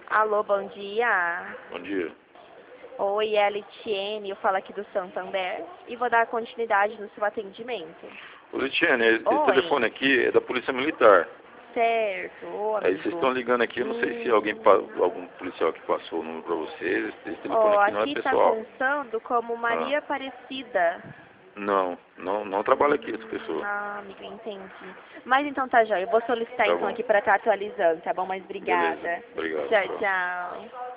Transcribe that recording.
Alô, bom dia. Bom dia. Oi, é a Litiene, eu falo aqui do Santander e vou dar continuidade no seu atendimento. Ô, Litiane, esse Oi. telefone aqui é da Polícia Militar. Certo, ô Aí vocês amigo. estão ligando aqui, eu não sei se algum policial que passou o número pra vocês. Esse telefone Ó, aqui não é aqui tá pessoal. constando como Ah, Maria Aparecida. não trabalha aqui essa pessoa. Amigo, entendi. Mas então tá, joia. Eu vou solicitar Tá então bom. aqui pra estar atualizando, tá bom? Mas Beleza. obrigada. Obrigado. Tchau, Tchau. tchau.